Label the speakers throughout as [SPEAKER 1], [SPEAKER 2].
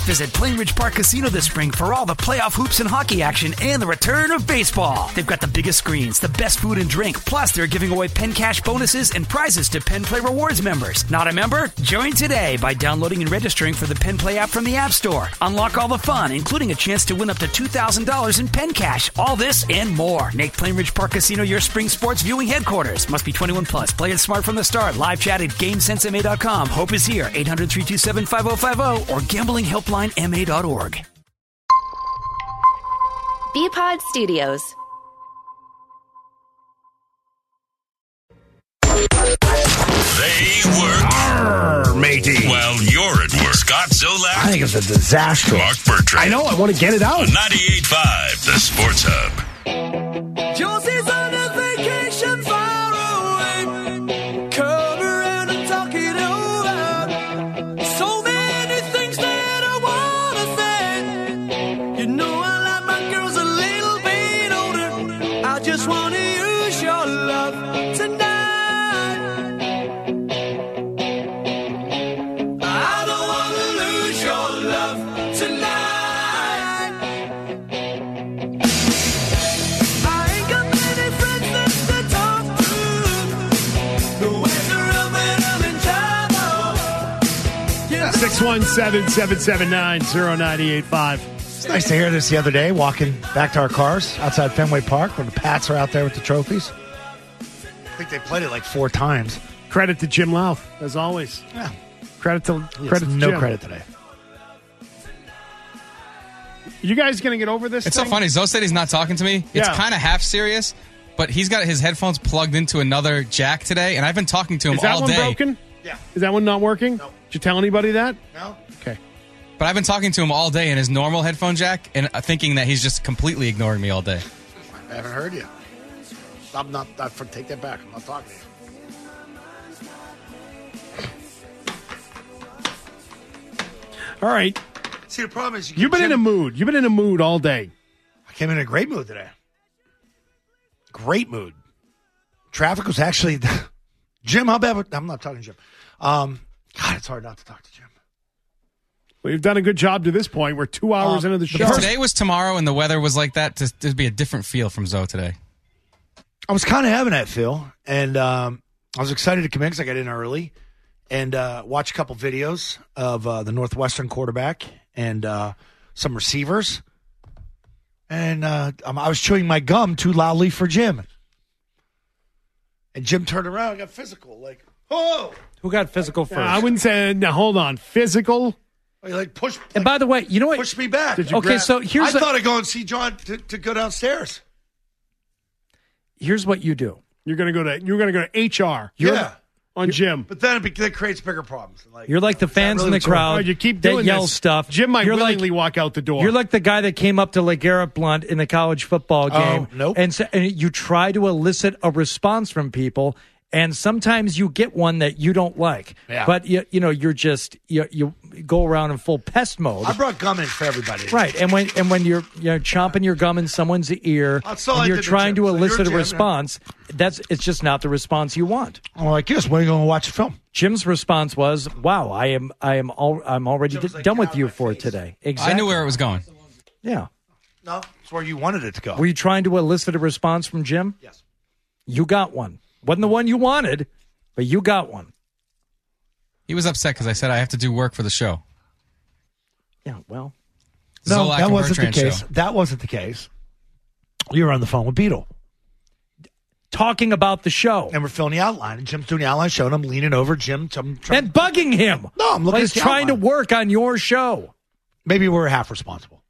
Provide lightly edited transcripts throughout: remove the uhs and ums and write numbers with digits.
[SPEAKER 1] Visit Plainridge Park Casino this spring for all the playoff hoops and hockey action and the return of baseball. They've got the biggest screens, the best food and drink, plus they're giving away Penn Cash bonuses and prizes to Penn Play Rewards members. Not a member? Join today by downloading and registering for the Penn Play app from the App Store. Unlock all the fun, including a chance to win up to $2,000 in Penn Cash. All this and more. Make Plainridge Park Casino your spring sports viewing headquarters. Must be 21 plus. Play it smart from the start. Live chat at GameSenseMA.com. Hope is here. 800-327-5050 or gamblinghelplinema.org.
[SPEAKER 2] Bpod Studios.
[SPEAKER 3] They work.
[SPEAKER 4] Matey.
[SPEAKER 3] Well, you're at work. Scott Zolak.
[SPEAKER 4] I think it's a disaster.
[SPEAKER 3] Mark Bertrand.
[SPEAKER 4] I know. I want to get it out.
[SPEAKER 3] 98.5, the Sports Hub.
[SPEAKER 5] Josie's on a vacation far away. Come around and talk it over. So many things that I want to say. You know I like my girls a little bit older. I just want to use your love tonight. I don't want to lose your love tonight. I ain't got many friends left to talk to. The weather of it, I'm in trouble. Yeah,
[SPEAKER 6] 617-779-0985.
[SPEAKER 4] It's nice to hear this the other day, walking back to our cars outside Fenway Park when the Pats are out there with the trophies. I think they played it like 4 times.
[SPEAKER 6] Credit to Jim Louth, as always.
[SPEAKER 4] Yeah.
[SPEAKER 6] Credit to
[SPEAKER 4] No
[SPEAKER 6] Jim.
[SPEAKER 4] credit today.
[SPEAKER 6] You guys going to get over this
[SPEAKER 7] It's
[SPEAKER 6] thing?
[SPEAKER 7] so funny. Zoe said he's not talking to me. It's
[SPEAKER 6] Yeah.
[SPEAKER 7] kind of half serious, but he's got his headphones plugged into another jack today, and I've been talking to him
[SPEAKER 6] Is that
[SPEAKER 7] all
[SPEAKER 6] one
[SPEAKER 7] day.
[SPEAKER 6] broken?
[SPEAKER 4] Yeah.
[SPEAKER 6] Is that one not working?
[SPEAKER 4] No.
[SPEAKER 6] Did you tell anybody that?
[SPEAKER 4] No?
[SPEAKER 6] Okay.
[SPEAKER 7] But I've been talking to him all day in his normal headphone jack, and thinking that he's just completely ignoring me all day.
[SPEAKER 4] I haven't heard you. Take that back. I'm not talking to you.
[SPEAKER 6] All right.
[SPEAKER 4] See, the problem is
[SPEAKER 6] You've been in a mood. You've been in a mood all day.
[SPEAKER 4] I came in a great mood today. Great mood. Traffic was actually... Jim, how bad... I'm not talking to Jim. God, it's hard not to talk to Jim.
[SPEAKER 6] Well, you've done a good job to this point. We're 2 hours into the show.
[SPEAKER 7] If today was tomorrow and the weather was like that, there'd be a different feel from Zoe today.
[SPEAKER 4] I was kind of having that feel, and I was excited to come in because I got in early and watch a couple videos of the Northwestern quarterback and some receivers. And I was chewing my gum too loudly for Jim. And Jim turned around and got physical. Like, oh!
[SPEAKER 8] Who got physical first?
[SPEAKER 6] I wouldn't say, now hold on, physical?
[SPEAKER 4] He like pushed.
[SPEAKER 8] And by the way, you know what?
[SPEAKER 4] Pushed me back.
[SPEAKER 8] Okay, so here's
[SPEAKER 4] I thought I'd go and see John to go downstairs.
[SPEAKER 8] Here's what you do.
[SPEAKER 6] You're going to go to HR. On Jim.
[SPEAKER 4] But then that creates bigger problems. Like,
[SPEAKER 8] You're like the fans
[SPEAKER 4] really
[SPEAKER 8] in the
[SPEAKER 4] what's going on?
[SPEAKER 8] crowd
[SPEAKER 6] You keep
[SPEAKER 8] that
[SPEAKER 6] doing
[SPEAKER 8] yell
[SPEAKER 6] this.
[SPEAKER 8] stuff.
[SPEAKER 6] Jim might
[SPEAKER 8] You're
[SPEAKER 6] willingly walk out the door.
[SPEAKER 8] You're like the guy that came up to LeGarrette Blount in the college football game.
[SPEAKER 4] Nope.
[SPEAKER 8] And you try to elicit a response from people, and sometimes you get one that you don't like.
[SPEAKER 4] Yeah.
[SPEAKER 8] But you're just you go around in full pest mode.
[SPEAKER 4] I brought gum in for everybody.
[SPEAKER 8] Right, and when you're chomping your gum in someone's ear,
[SPEAKER 4] That's all
[SPEAKER 8] and
[SPEAKER 4] I
[SPEAKER 8] you're
[SPEAKER 4] did to
[SPEAKER 8] trying
[SPEAKER 4] Jim.
[SPEAKER 8] to
[SPEAKER 4] So
[SPEAKER 8] elicit
[SPEAKER 4] you're
[SPEAKER 8] a
[SPEAKER 4] Jim,
[SPEAKER 8] response, it's just not the response you want.
[SPEAKER 4] I'm like, yes, when are you going to watch the film?
[SPEAKER 8] Jim's response was, "Wow, I'm already
[SPEAKER 4] Jim's like,
[SPEAKER 8] done
[SPEAKER 4] "Get
[SPEAKER 8] with
[SPEAKER 4] out
[SPEAKER 8] you
[SPEAKER 4] of my
[SPEAKER 8] for
[SPEAKER 4] face."
[SPEAKER 8] today." Exactly.
[SPEAKER 7] I knew where it was going.
[SPEAKER 8] Yeah.
[SPEAKER 4] No, it's where you wanted it to go.
[SPEAKER 8] Were you trying to elicit a response from Jim?
[SPEAKER 4] Yes.
[SPEAKER 8] You got one. Wasn't the one you wanted, but you got one.
[SPEAKER 7] He was upset because I said I have to do work for the show.
[SPEAKER 8] Yeah, well.
[SPEAKER 4] No,
[SPEAKER 7] Zolak
[SPEAKER 4] that
[SPEAKER 7] and
[SPEAKER 4] wasn't the
[SPEAKER 7] Bertrand
[SPEAKER 4] case.
[SPEAKER 7] show.
[SPEAKER 4] That wasn't the case. You were on the phone with Beetle.
[SPEAKER 8] Talking about the show.
[SPEAKER 4] And we're filling the outline. And Jim's doing the outline show, and I'm leaning over Jim.
[SPEAKER 8] And bugging him.
[SPEAKER 4] No, I'm looking
[SPEAKER 8] He's
[SPEAKER 4] at the
[SPEAKER 8] trying to
[SPEAKER 4] outline.
[SPEAKER 8] work on your show.
[SPEAKER 4] Maybe we're half responsible.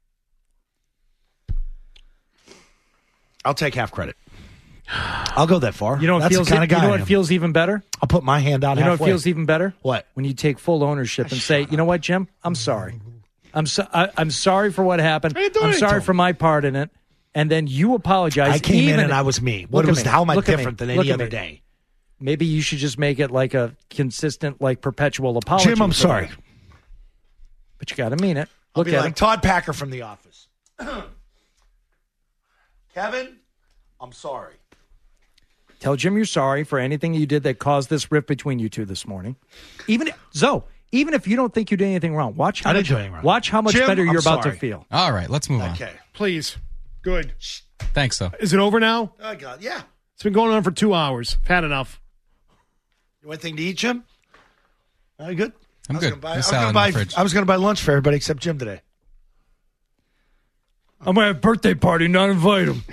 [SPEAKER 4] I'll take half credit. I'll go that far.
[SPEAKER 8] You know what
[SPEAKER 4] That's
[SPEAKER 8] feels
[SPEAKER 4] the kind of guy
[SPEAKER 8] you know
[SPEAKER 4] I
[SPEAKER 8] what
[SPEAKER 4] am.
[SPEAKER 8] feels even better?
[SPEAKER 4] I'll put my hand out
[SPEAKER 8] You know what
[SPEAKER 4] halfway.
[SPEAKER 8] feels even better?
[SPEAKER 4] What?
[SPEAKER 8] When you take full ownership and say, "You know what, Jim? I'm sorry. I'm sorry for what happened.
[SPEAKER 4] I didn't do
[SPEAKER 8] I'm
[SPEAKER 4] anything
[SPEAKER 8] sorry
[SPEAKER 4] to him."
[SPEAKER 8] for my part in it." And then you apologize.
[SPEAKER 4] I came in
[SPEAKER 8] even-
[SPEAKER 4] and I was me.
[SPEAKER 8] Look at me.
[SPEAKER 4] How am I
[SPEAKER 8] Look at me.
[SPEAKER 4] different than
[SPEAKER 8] Look
[SPEAKER 4] any
[SPEAKER 8] at
[SPEAKER 4] other
[SPEAKER 8] me.
[SPEAKER 4] day?
[SPEAKER 8] Maybe you should just make it like a consistent, like perpetual apology.
[SPEAKER 4] Jim, I'm
[SPEAKER 8] for
[SPEAKER 4] sorry.
[SPEAKER 8] that. But you got to mean it.
[SPEAKER 4] I'll
[SPEAKER 8] Look
[SPEAKER 4] be
[SPEAKER 8] at
[SPEAKER 4] like
[SPEAKER 8] him.
[SPEAKER 4] Todd Packer from The Office. Kevin, I'm sorry.
[SPEAKER 8] Tell Jim you're sorry for anything you did that caused this rift between you two this morning. Even even if you don't think you did anything wrong, watch how
[SPEAKER 4] I didn't
[SPEAKER 8] much,
[SPEAKER 4] do anything wrong.
[SPEAKER 8] watch how much
[SPEAKER 4] Jim,
[SPEAKER 8] better you're
[SPEAKER 4] I'm
[SPEAKER 8] about to
[SPEAKER 4] sorry.
[SPEAKER 8] feel.
[SPEAKER 7] All right, let's move on.
[SPEAKER 4] Okay.
[SPEAKER 6] Please. Good.
[SPEAKER 7] Thanks, though.
[SPEAKER 6] Is it over now?
[SPEAKER 4] Oh, God. Yeah.
[SPEAKER 6] It's been going on for 2 hours. I've had enough.
[SPEAKER 4] You want anything to eat, Jim? Are you good?
[SPEAKER 7] I'm good.
[SPEAKER 4] I
[SPEAKER 7] There's salad in the fridge.
[SPEAKER 4] was going to buy lunch for everybody except Jim today.
[SPEAKER 8] I'm going to have a birthday party, not invite him.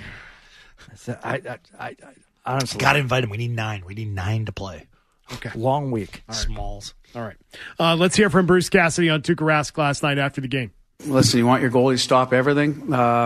[SPEAKER 8] I honestly,
[SPEAKER 4] Got to invite him. We need 9. We need 9 to play.
[SPEAKER 6] Okay.
[SPEAKER 8] long week.
[SPEAKER 4] Smalls.
[SPEAKER 6] All right. Let's hear from Bruce Cassidy on Tuukka Rask last night after the game.
[SPEAKER 9] Listen, you want your goalie to stop everything,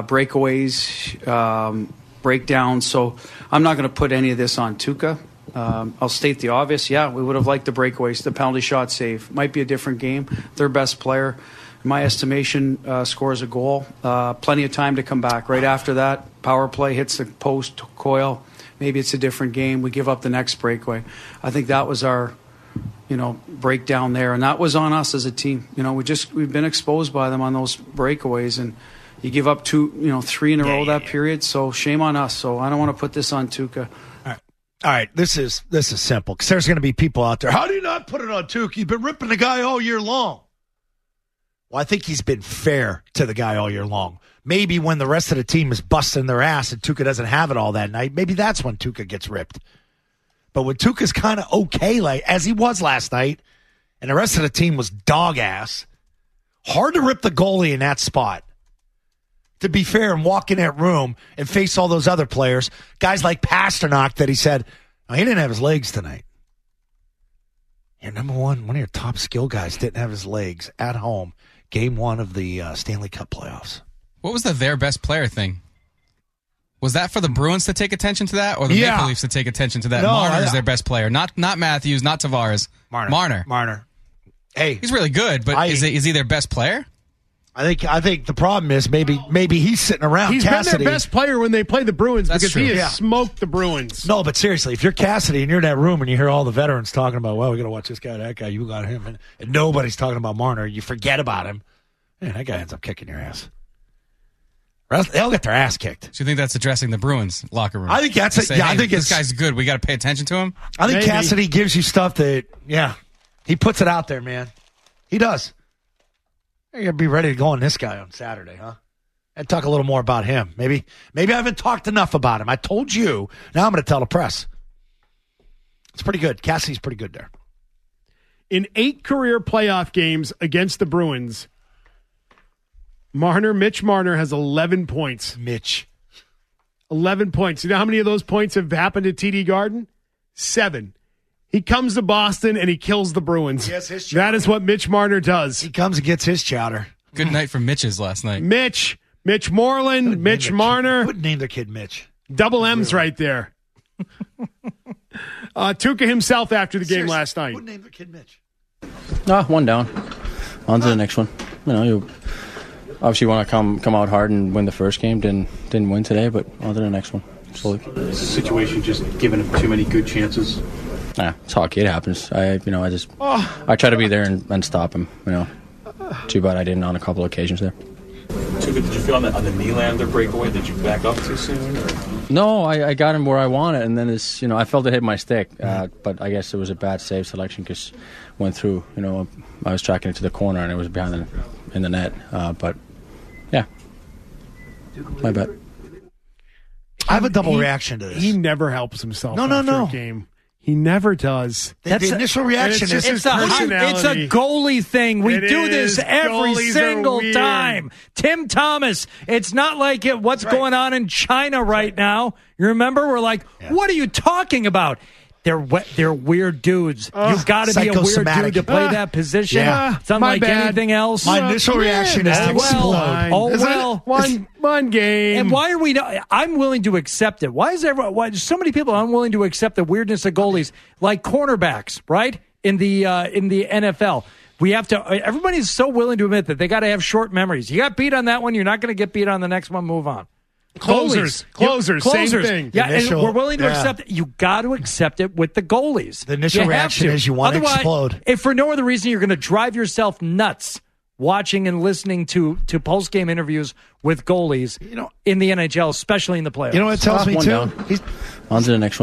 [SPEAKER 9] breakaways, breakdowns. So I'm not going to put any of this on Tuukka. I'll state the obvious. Yeah, we would have liked the breakaways, the penalty shot save. Might be a different game. Their best player, in my estimation, scores a goal. Plenty of time to come back. Right after that, power play hits the post, coil. Maybe it's a different game. We give up the next breakaway. I think that was our, breakdown there, and that was on us as a team. We've been exposed by them on those breakaways, and you give up 2, 3 in a row that period. So shame on us. So I don't want to put this on Tuukka.
[SPEAKER 4] All right, this is simple because there's going to be people out there. How do you not put it on Tuukka? You've been ripping the guy all year long. Well, I think he's been fair to the guy all year long. Maybe when the rest of the team is busting their ass and Tuukka doesn't have it all that night, maybe that's when Tuukka gets ripped. But when Tuukka's kind of okay, like as he was last night, and the rest of the team was dog ass, hard to rip the goalie in that spot. To be fair, and walk in that room and face all those other players, guys like Pasternak that he said, he didn't have his legs tonight. Your number one of your top skill guys didn't have his legs at home, game 1 of the Stanley Cup playoffs.
[SPEAKER 7] What was their best player thing? Was that for the Bruins to take attention to that, or the Maple Leafs to take attention to that?
[SPEAKER 4] No,
[SPEAKER 7] Marner's their best player, not Matthews, not Tavares.
[SPEAKER 4] Marner. Hey,
[SPEAKER 7] he's really good, but is he their best player?
[SPEAKER 4] I think the problem is maybe he's sitting around.
[SPEAKER 6] He's
[SPEAKER 4] Cassidy.
[SPEAKER 6] been their best player when they play the Bruins because
[SPEAKER 7] true.
[SPEAKER 6] he has smoked the Bruins.
[SPEAKER 4] No, but seriously, if you're Cassidy and you're in that room and you hear all the veterans talking about, well, we got to watch this guy, that guy, you got him, and nobody's talking about Marner, you forget about him, man, that guy ends up kicking your ass. They'll get their ass kicked.
[SPEAKER 7] So you think that's addressing the Bruins locker room?
[SPEAKER 4] I think that's it.
[SPEAKER 7] I think
[SPEAKER 4] this
[SPEAKER 7] guy's good. We got to pay attention to him.
[SPEAKER 4] I think
[SPEAKER 6] Maybe.
[SPEAKER 4] Cassidy gives you stuff that, he puts it out there, man. He does. You're going to be ready to go on this guy on Saturday, huh? And talk a little more about him. Maybe I haven't talked enough about him. I told you. Now I'm going to tell the press. It's pretty good. Cassidy's pretty good there.
[SPEAKER 6] In 8 career playoff games against the Bruins, Mitch Marner has 11 points. 11 points. You know how many of those points have happened at TD Garden? 7. He comes to Boston and he kills the Bruins.
[SPEAKER 4] Yes, his chowder.
[SPEAKER 6] That is what Mitch Marner does.
[SPEAKER 4] He comes and gets his chowder.
[SPEAKER 7] Good night for Mitch's last night.
[SPEAKER 6] Mitch Moreland, Mitch Marner.
[SPEAKER 4] Wouldn't name their kid Mitch.
[SPEAKER 6] Double M's right there. Tuukka himself after the game last night.
[SPEAKER 4] Wouldn't name their kid Mitch.
[SPEAKER 10] One down. On to the next one. You obviously want to come out hard and win the first game. Didn't win today, but on to the next one. Slowly.
[SPEAKER 11] Situation just giving him too many good chances.
[SPEAKER 10] It's hockey. It happens. I try to be there and stop him. Too bad I didn't on a couple of occasions there.
[SPEAKER 11] Did you feel on the Nylander breakaway? Did you back up too soon? Or?
[SPEAKER 10] No, I got him where I wanted, and then I felt it hit my stick. But I guess it was a bad save selection because went through. I was tracking it to the corner and it was behind in the net. But yeah, my bad.
[SPEAKER 4] I have a double reaction to this.
[SPEAKER 6] He never helps himself.
[SPEAKER 4] No.
[SPEAKER 6] A game. He never does.
[SPEAKER 4] The initial reaction is
[SPEAKER 6] his personality.
[SPEAKER 8] It's a goalie thing. We do
[SPEAKER 6] is.
[SPEAKER 8] this every
[SPEAKER 6] Goalies
[SPEAKER 8] single
[SPEAKER 6] are weird.
[SPEAKER 8] time. Tim Thomas, it's not like what's going on in China right now. You remember? We're like, what are you talking about? They're weird dudes. You've got to be a weird dude to play that position. It's unlike anything else.
[SPEAKER 4] My initial reaction is to explode.
[SPEAKER 6] One game.
[SPEAKER 8] And why are we not? I'm willing to accept it. Why is so many people unwilling to accept the weirdness of goalies, like cornerbacks, right? In the NFL. We have to. Everybody's so willing to admit that they got to have short memories. You got beat on that one, you're not going to get beat on the next one. Move on.
[SPEAKER 6] Closers, same thing.
[SPEAKER 8] Yeah, and we're willing to accept it. You got to accept it with the goalies.
[SPEAKER 4] The initial reaction is you want to explode.
[SPEAKER 8] If for no other reason, you're going to drive yourself nuts watching and listening to post-game interviews with goalies in the NHL, especially in the playoffs.
[SPEAKER 4] You know what it tells me, too?
[SPEAKER 10] On to the next one.
[SPEAKER 4] Yeah,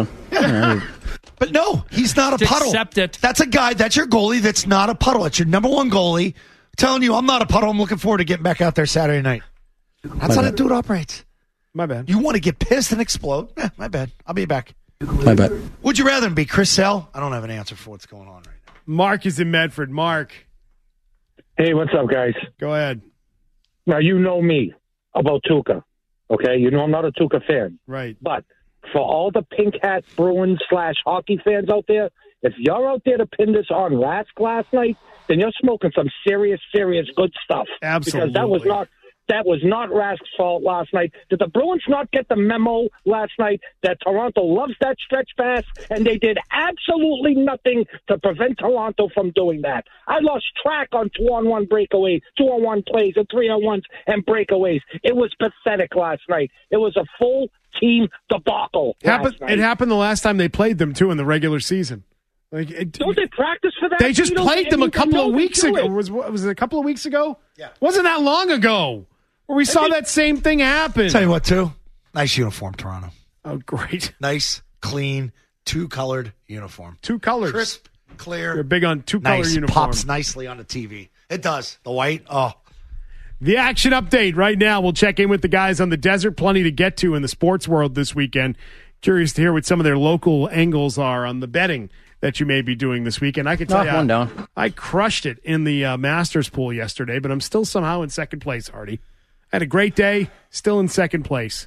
[SPEAKER 4] But no, he's not a
[SPEAKER 8] Just
[SPEAKER 4] puddle.
[SPEAKER 8] accept it.
[SPEAKER 4] That's a guy, that's your goalie that's not a puddle. It's your number one goalie. I'm telling you, I'm not a puddle. I'm looking forward to getting back out there Saturday night. That's how that dude operates.
[SPEAKER 6] My bad.
[SPEAKER 4] You want to get pissed and explode? My bad. I'll be back.
[SPEAKER 10] My bad.
[SPEAKER 4] Would you rather him be Chris Sale? I don't have an answer for what's going on right now.
[SPEAKER 6] Mark is in Medford. Mark.
[SPEAKER 12] Hey, what's up, guys?
[SPEAKER 6] Go ahead.
[SPEAKER 12] Now, you know me about Tuukka, okay? You know I'm not a Tuukka fan.
[SPEAKER 6] Right.
[SPEAKER 12] But for all the pink hat Bruins / hockey fans out there, if you're out there to pin this on Rask last night, then you're smoking some serious good stuff.
[SPEAKER 6] Absolutely.
[SPEAKER 12] Because that was not Rask's fault last night. Did the Bruins not get the memo last night that Toronto loves that stretch pass, and they did absolutely nothing to prevent Toronto from doing that? I lost track on 2-on-1 breakaways, 2-on-1 plays, and 3-on-1s and breakaways. It was pathetic last night. It was a full team debacle.
[SPEAKER 6] It happened the last time they played them, too, in the regular season.
[SPEAKER 12] Don't they practice for that?
[SPEAKER 6] They just played them a couple of weeks ago. Was it a couple of weeks ago?
[SPEAKER 4] Yeah.
[SPEAKER 6] Wasn't that long ago where we saw that same thing happen?
[SPEAKER 4] Tell you what, too. Nice uniform, Toronto.
[SPEAKER 6] Oh, great.
[SPEAKER 4] Nice, clean, two-colored uniform.
[SPEAKER 6] Two colors.
[SPEAKER 4] Crisp, clear.
[SPEAKER 6] They're big on two-color
[SPEAKER 4] nice.
[SPEAKER 6] uniform.
[SPEAKER 4] Pops nicely on the TV. It does. The white,
[SPEAKER 6] The action update right now. We'll check in with the guys on the desert. Plenty to get to in the sports world this weekend. Curious to hear what some of their local angles are on the betting that you may be doing this weekend. I can tell you,
[SPEAKER 10] one down.
[SPEAKER 6] I crushed it in the Masters pool yesterday, but I'm still somehow in second place, Hardy. Had a great day, still in second place.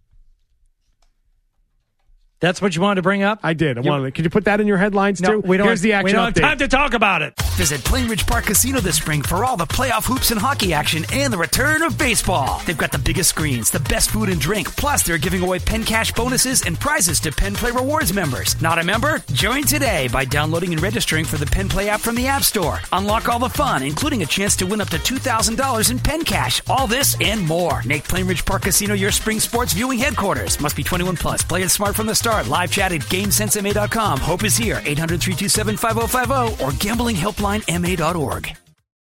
[SPEAKER 8] That's what you wanted to bring up?
[SPEAKER 6] I did. Could you put that in your headlines, too? Here's the action
[SPEAKER 8] we don't
[SPEAKER 6] update.
[SPEAKER 8] have time to talk about it.
[SPEAKER 1] Visit Plainridge Park Casino this spring for all the playoff hoops and hockey action and the return of baseball. They've got the biggest screens, the best food and drink, plus they're giving away Penn Cash bonuses and prizes to Penn Play Rewards members. Not a member? Join today by downloading and registering for the Penn Play app from the App Store. Unlock all the fun, including a chance to win up to $2,000 in Penn Cash. All this and more. Make Plainridge Park Casino your spring sports viewing headquarters. Must be 21 plus. Play it smart from the start. Live chat at GameSenseMA.com. Hope is here. 800-327-5050 or GamblingHelplineMA.org.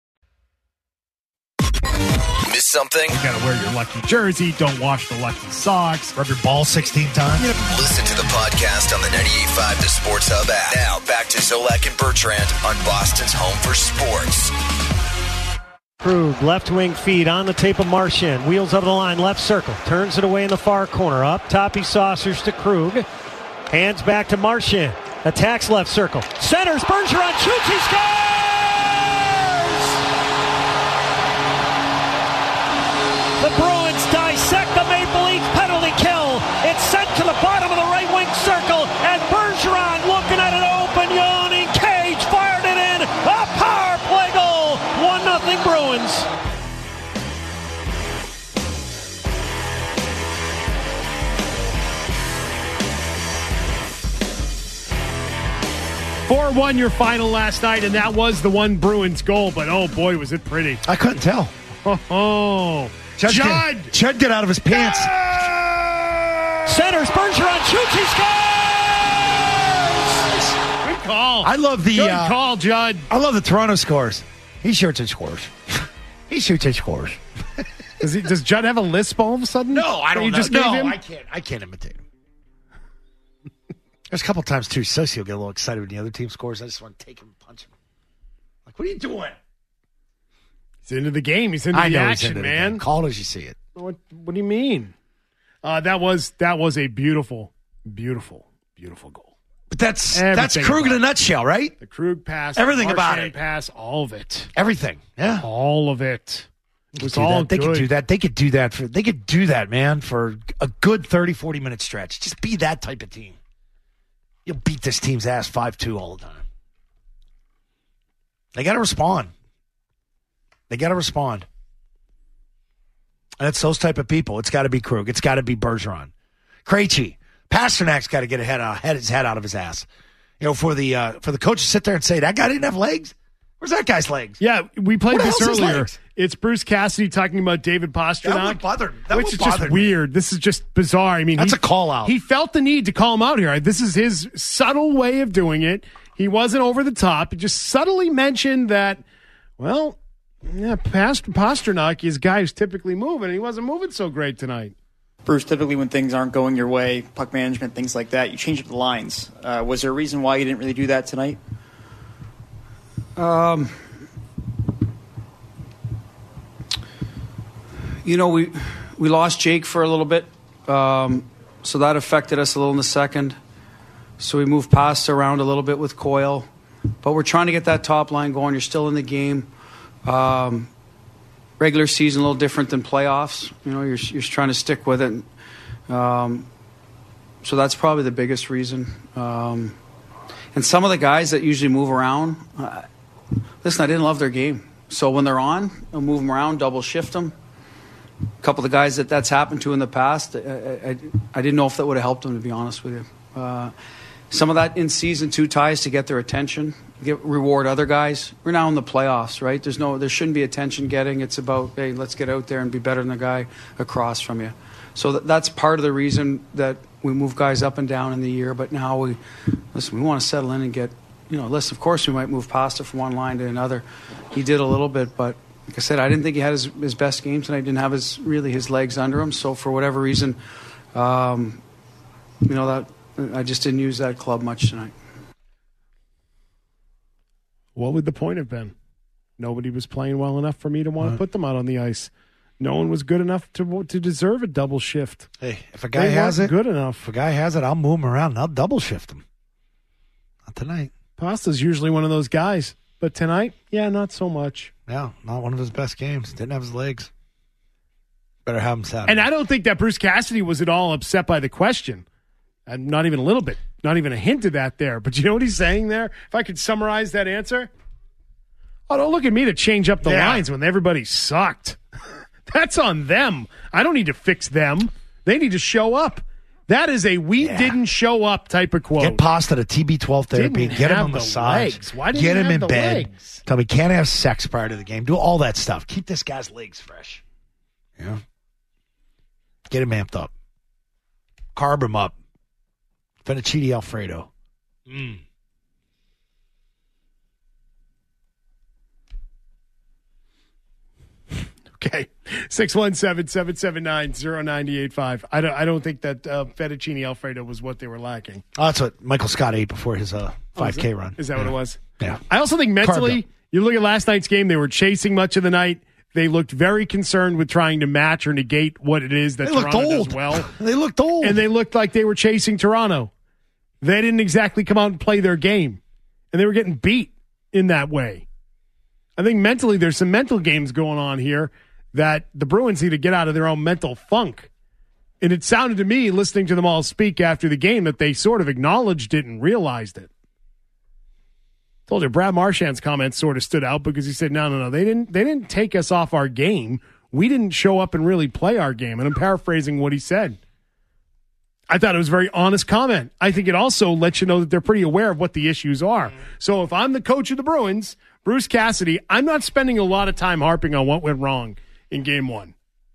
[SPEAKER 13] Miss something?
[SPEAKER 6] You gotta wear your lucky jersey. Don't wash the lucky socks.
[SPEAKER 4] Rub your ball 16 times.
[SPEAKER 13] Listen to the podcast on the 98.5 The Sports Hub app. Now back to Zolak and Bertrand on Boston's home for sports.
[SPEAKER 14] Krug, left wing feed on the tape of Marchand. Wheels over the line, left circle. Turns it away in the far corner. Up top, he saucers to Krug. Hands back to Marchand. Attacks left circle. Centers, Bergeron shoots, he scores! The Bruins dissect the Maple Leafs penalty kill. It's sent to the bottom of the right wing circle, and Bergeron looking at an open, yawning cage, fired it in. A power play goal. 1-0 Bruins.
[SPEAKER 6] "4-1 your final last night, and that was the one Bruins goal, but oh boy, was it pretty.
[SPEAKER 4] I couldn't tell.
[SPEAKER 6] Oh.
[SPEAKER 4] Judd get out of his pants.
[SPEAKER 14] Centers, Bergeron shoots, he scores!
[SPEAKER 6] Good call.
[SPEAKER 4] I love the
[SPEAKER 6] Good call, Judd.
[SPEAKER 4] I love the Toronto scores. He shoots and scores. He shoots and scores.
[SPEAKER 6] Does Judd have a lisp all of a sudden?
[SPEAKER 4] No, I don't
[SPEAKER 6] You
[SPEAKER 4] know.
[SPEAKER 6] just gave him?
[SPEAKER 4] I can't imitate him. There's a couple times, too, Sosi will get a little excited when the other team scores. I just want to take him and punch him. Like, what are you doing?
[SPEAKER 6] He's into the game. He's into the action, man.
[SPEAKER 4] Call it as you see it.
[SPEAKER 6] What do you mean? That was a beautiful, beautiful, beautiful goal.
[SPEAKER 4] But that's Krug in a nutshell, right?
[SPEAKER 6] The Krug pass.
[SPEAKER 4] Everything about
[SPEAKER 6] Marchand
[SPEAKER 4] it.
[SPEAKER 6] pass, all of it.
[SPEAKER 4] Everything. Yeah.
[SPEAKER 6] All of it. It was all
[SPEAKER 4] They
[SPEAKER 6] good.
[SPEAKER 4] could do that. They could do that. They could do that, man, for a good 30, 40-minute stretch. Just be that type of team. You'll beat this team's ass 5-2 all the time. They got to respond. And it's those type of people. It's got to be Krug. It's got to be Bergeron. Krejci. Pasternak's got to get his head out of his ass. You know, for the coach to sit there and say, that guy didn't have legs? Where's that guy's legs?
[SPEAKER 6] Yeah, we played
[SPEAKER 4] What
[SPEAKER 6] this
[SPEAKER 4] else is
[SPEAKER 6] earlier.
[SPEAKER 4] legs?
[SPEAKER 6] It's Bruce Cassidy talking about David Pastrnak.
[SPEAKER 4] Which
[SPEAKER 6] is just weird. This is just bizarre. I mean,
[SPEAKER 4] that's a call out.
[SPEAKER 6] He felt the need to call him out here. This is his subtle way of doing it. He wasn't over the top. He just subtly mentioned that, well, yeah, Pastrnak is a guy who's typically moving, and he wasn't moving so great tonight.
[SPEAKER 15] Bruce, typically when things aren't going your way, puck management, things like that, you change up the lines. Was there a reason why you didn't really do that tonight?
[SPEAKER 9] We lost Jake for a little bit, so that affected us a little in the second. So we moved past around a little bit with Coyle, but we're trying to get that top line going. You're still in the game. Regular season a little different than playoffs. You're trying to stick with it. So that's probably the biggest reason. And some of the guys that usually move around, listen, I didn't love their game. So when they're on, I'll move them around, double shift them. A couple of the guys that's happened to in the past, I didn't know if that would have helped them, to be honest with you. Some of that in season 2 ties to get their attention, reward other guys. We're now in the playoffs, right? There shouldn't be attention getting. It's about, hey, let's get out there and be better than the guy across from you. So that's part of the reason that we move guys up and down in the year. But now we want to settle in and get, listen, of course we might move past it from one line to another. He did a little bit, but like I said, I didn't think he had his best game tonight. Didn't have his legs under him. So for whatever reason, that I just didn't use that club much tonight.
[SPEAKER 6] What would the point have been? Nobody was playing well enough for me to want to put them out on the ice. No one was good enough to deserve a double shift.
[SPEAKER 4] Hey, if a guy has it,
[SPEAKER 6] good enough.
[SPEAKER 4] If a guy has it, I'll move him around and I'll double shift him. Not tonight.
[SPEAKER 6] Pasta's usually one of those guys, but tonight, not so much.
[SPEAKER 4] Yeah, not one of his best games. Didn't have his legs. Better have him Saturday.
[SPEAKER 6] And I don't think that Bruce Cassidy was at all upset by the question. And not even a little bit. Not even a hint of that there. But you know what he's saying there? If I could summarize that answer? Oh, don't look at me to change up the lines when everybody sucked. That's on them. I don't need to fix them. They need to show up. That is a didn't show up type of quote.
[SPEAKER 4] Get Pasta to TB12 therapy. Get him a massage.
[SPEAKER 6] Legs. Why didn't
[SPEAKER 4] get
[SPEAKER 6] he
[SPEAKER 4] him
[SPEAKER 6] have
[SPEAKER 4] in
[SPEAKER 6] the
[SPEAKER 4] bed.
[SPEAKER 6] Legs?
[SPEAKER 4] Tell me, can't have sex prior to the game. Do all that stuff. Keep this guy's legs fresh. Yeah. Get him amped up. Carb him up. Fettuccine Alfredo.
[SPEAKER 6] Okay. 617-779-0985. I don't think that fettuccine Alfredo was what they were lacking.
[SPEAKER 4] Oh, that's what Michael Scott ate before his 5K run.
[SPEAKER 6] Is that what it was?
[SPEAKER 4] Yeah.
[SPEAKER 6] I also think mentally, you look at last night's game, they were chasing much of the night. They looked very concerned with trying to match or negate what it is that Toronto does well.
[SPEAKER 4] They looked old.
[SPEAKER 6] And they looked like they were chasing Toronto. They didn't exactly come out and play their game. And they were getting beat in that way. I think mentally there's some mental games going on here that the Bruins need to get out of their own mental funk. And it sounded to me, listening to them all speak after the game, that they sort of acknowledged it and realized it. Told you, Brad Marchand's comments sort of stood out because he said, no, they didn't take us off our game. We didn't show up and really play our game. And I'm paraphrasing what he said. I thought it was a very honest comment. I think it also lets you know that they're pretty aware of what the issues are. So if I'm the coach of the Bruins, Bruce Cassidy, I'm not spending a lot of time harping on what went wrong in game one.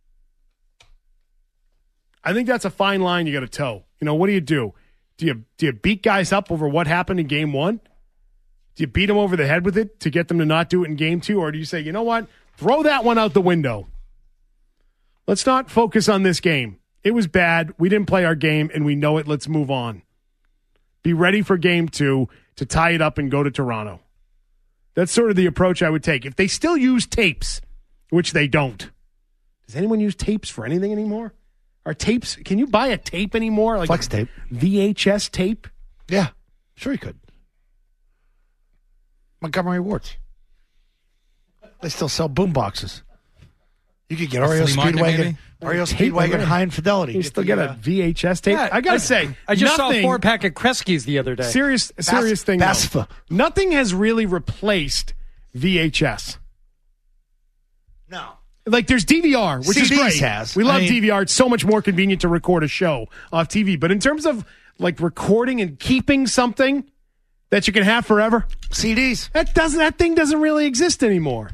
[SPEAKER 6] I think that's a fine line you got to toe. What do you do? Do you beat guys up over what happened in game one? Do you beat them over the head with it to get them to not do it in game two? Or do you say, you know what? Throw that one out the window. Let's not focus on this game. It was bad. We didn't play our game, and we know it. Let's move on. Be ready for game two to tie it up and go to Toronto. That's sort of the approach I would take. If they still use tapes, which they don't. Does anyone use tapes for anything anymore? Are tapes, can you buy a tape anymore? Like
[SPEAKER 4] Flex tape.
[SPEAKER 6] VHS tape?
[SPEAKER 4] Yeah, sure you could. Montgomery Warts. They still sell boom boxes. You could get REO Speedwagon High Infidelity.
[SPEAKER 6] You still get a VHS tape?
[SPEAKER 8] Yeah,
[SPEAKER 6] I got to say,
[SPEAKER 8] I just saw a 4-pack of Kresge's the other day.
[SPEAKER 6] Serious thing, though. Nothing has really replaced VHS.
[SPEAKER 4] No.
[SPEAKER 6] Like, there's DVR, which is great.
[SPEAKER 4] Has.
[SPEAKER 6] We love DVR. It's so much more convenient to record a show off TV. But in terms of, like, recording and keeping something that you can have forever,
[SPEAKER 4] CDs.
[SPEAKER 6] That thing doesn't really exist anymore.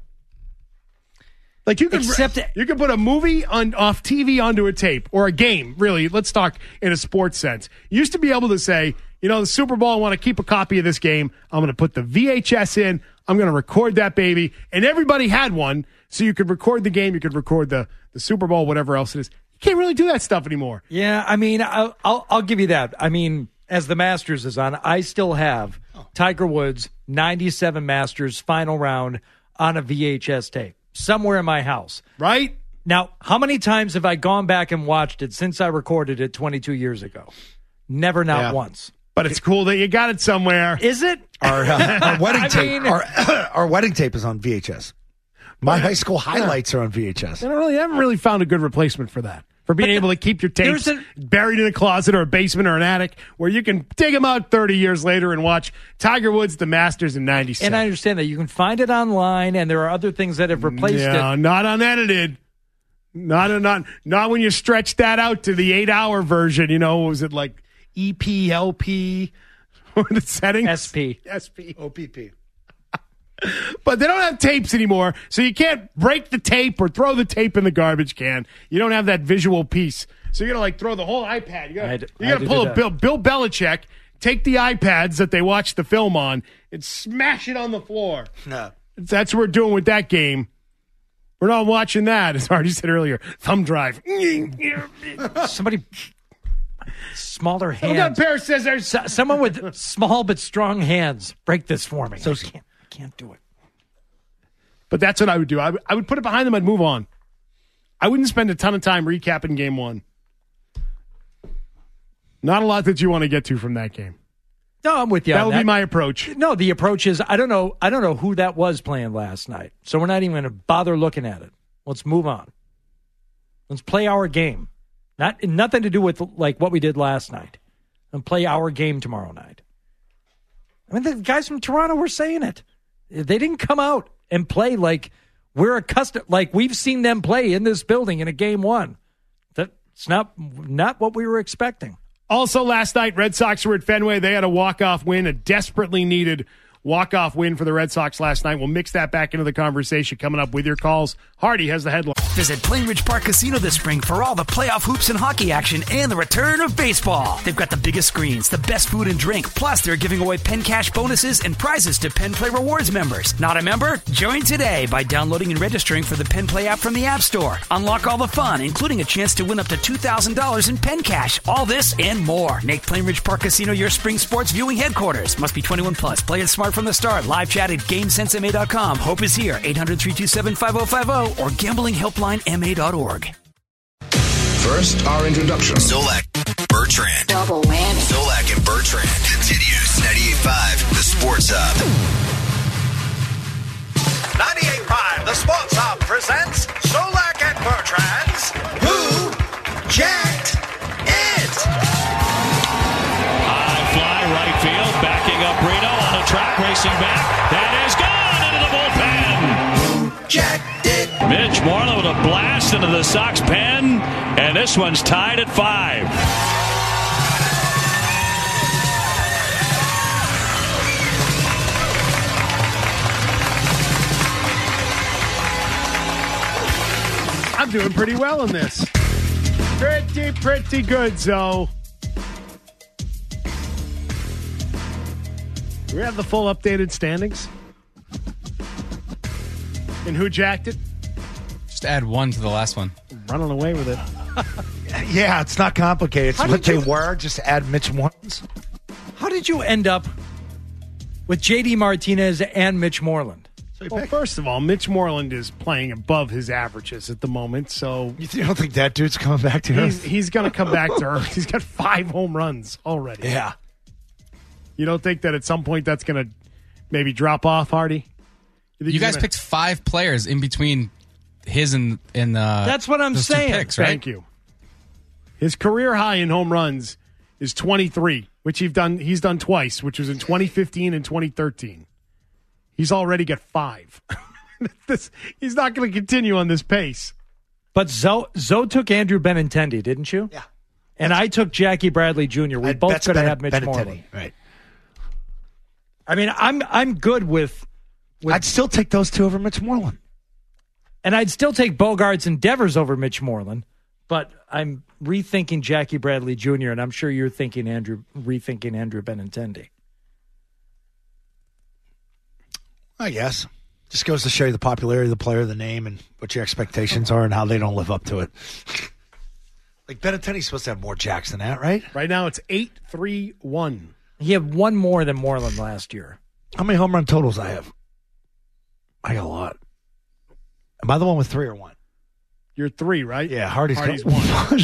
[SPEAKER 6] Like, you can put a movie off TV onto a tape, or a game, really. Let's talk in a sports sense. You used to be able to say, the Super Bowl, I want to keep a copy of this game. I'm going to put the VHS in. I'm going to record that baby. And everybody had one, so you could record the game. You could record the Super Bowl, whatever else it is. You Can't really do that stuff anymore.
[SPEAKER 8] Yeah, I mean, I'll give you that. I mean, as the Masters is on, I still have Tiger Woods 97 Masters final round on a VHS tape somewhere in my house.
[SPEAKER 6] Right?
[SPEAKER 8] Now, how many times have I gone back and watched it since I recorded it 22 years ago? Never, not once.
[SPEAKER 6] But it's cool that you got it somewhere.
[SPEAKER 8] Is it?
[SPEAKER 4] Our wedding tape. Our wedding tape is on VHS. My high school highlights are on VHS.
[SPEAKER 6] I haven't really found a good replacement for that. For being able to keep your tapes buried in a closet or a basement or an attic where you can dig them out 30 years later and watch Tiger Woods, the Masters in 97.
[SPEAKER 8] And I understand that. You can find it online, and there are other things that have replaced it.
[SPEAKER 6] Yeah, not unedited. Not when you stretch that out to the 8-hour version. You know, was it like EP, LP? What are the settings?
[SPEAKER 8] SP.
[SPEAKER 4] OPP.
[SPEAKER 6] But they don't have tapes anymore, so you can't break the tape or throw the tape in the garbage can. You don't have that visual piece. So you're going to throw the whole iPad. You got to pull a Bill Belichick, take the iPads that they watch the film on, and smash it on the floor.
[SPEAKER 4] No.
[SPEAKER 6] That's what we're doing with that game. We're not watching that, as Artie said earlier. Thumb drive.
[SPEAKER 8] Somebody... Smaller hands.
[SPEAKER 6] Look at a pair of scissors.
[SPEAKER 8] Someone with small but strong hands. Break this for me. So I can't do it.
[SPEAKER 6] But that's what I would do. I would put it behind them. I'd move on. I wouldn't spend a ton of time recapping game one. Not a lot that you want to get to from that game.
[SPEAKER 8] No, I'm with you.
[SPEAKER 6] That would be my approach.
[SPEAKER 8] No, the approach is I don't know who that was playing last night. So we're not even going to bother looking at it. Let's move on. Let's play our game. Nothing to do with like what we did last night. And play our game tomorrow night. I mean, the guys from Toronto were saying it. They didn't come out and play like we're accustomed, like we've seen them play in this building in a game one. That's not what we were expecting.
[SPEAKER 6] Also, last night, Red Sox were at Fenway. They had a walk-off win, a desperately needed walk-off win for the Red Sox last night. We'll mix that back into the conversation coming up with your calls. Hardy has the headline.
[SPEAKER 1] Visit Plainridge Park Casino this spring for all the playoff hoops and hockey action and the return of baseball. They've got the biggest screens, the best food and drink, plus they're giving away Penn Cash bonuses and prizes to Penn Play Rewards members. Not a member? Join today by downloading and registering for the Penn Play app from the App Store. Unlock all the fun, including a chance to win up to $2,000 in Penn Cash. All this and more. Make Plainridge Park Casino your spring sports viewing headquarters. Must be 21 plus. Play it smart from the start. Live chat at GameSenseMA.com. Hope is here. 800-327-5050 or GamblingHelplineMA.org.
[SPEAKER 13] First, our introduction. Zolak, Bertrand.
[SPEAKER 2] Double whammy.
[SPEAKER 13] Zolak and Bertrand continues. 98.5, the Sports Hub.
[SPEAKER 16] 98.5, the Sports Hub presents Zolak and Bertrand's Who Jacked It?
[SPEAKER 17] High fly, right field, backing up Reno on the track, racing back. That is gone into the bullpen.
[SPEAKER 16] Jacked it.
[SPEAKER 17] Mitch Moreland with a blast into the Sox pen, and this one's tied at 5.
[SPEAKER 6] I'm doing pretty well in this. Pretty good, Zoe. Do we have the full updated standings? And who jacked it?
[SPEAKER 7] Just add 1 to the last one.
[SPEAKER 6] Running away with it.
[SPEAKER 4] Yeah, it's not complicated. It's what they were. Just add Mitch Moreland.
[SPEAKER 8] How did you end up with J.D. Martinez and Mitch Moreland?
[SPEAKER 6] Well, first of all, Mitch Moreland is playing above his averages at the moment, so...
[SPEAKER 4] You don't think that dude's coming back to earth?
[SPEAKER 6] He's going to come back to earth. He's got 5 home runs already.
[SPEAKER 4] Yeah.
[SPEAKER 6] You don't think that at some point that's going to maybe drop off, Hardy?
[SPEAKER 7] You guys picked 5 players in between his and
[SPEAKER 8] that's what I'm saying.
[SPEAKER 7] Picks, right?
[SPEAKER 6] Thank you. His career high in home runs is 23, which he's done twice, which was in 2015 and 2013. He's already got 5. He's not going to continue on this pace.
[SPEAKER 8] But Zoe took Andrew Benintendi, didn't you?
[SPEAKER 4] Yeah.
[SPEAKER 8] And I took Jackie Bradley Jr. We both could have had Mitch Moreland.
[SPEAKER 4] Right.
[SPEAKER 8] I mean, I'm good with.
[SPEAKER 4] I'd still take those two over Mitch Moreland.
[SPEAKER 8] And I'd still take Bogarts and Devers over Mitch Moreland. But I'm rethinking Jackie Bradley Jr., and I'm sure you're rethinking Andrew Benintendi.
[SPEAKER 4] I guess. Just goes to show you the popularity of the player, the name, and what your expectations are and how they don't live up to it. Like Benintendi's supposed to have more jacks than that, right?
[SPEAKER 6] Right now it's 8-3-1.
[SPEAKER 8] He had one more than Moreland last year.
[SPEAKER 4] How many home run totals I have? I got a lot. Am I the one with 3 or 1?
[SPEAKER 6] You're 3, right?
[SPEAKER 4] Yeah, Hardy's
[SPEAKER 6] 1.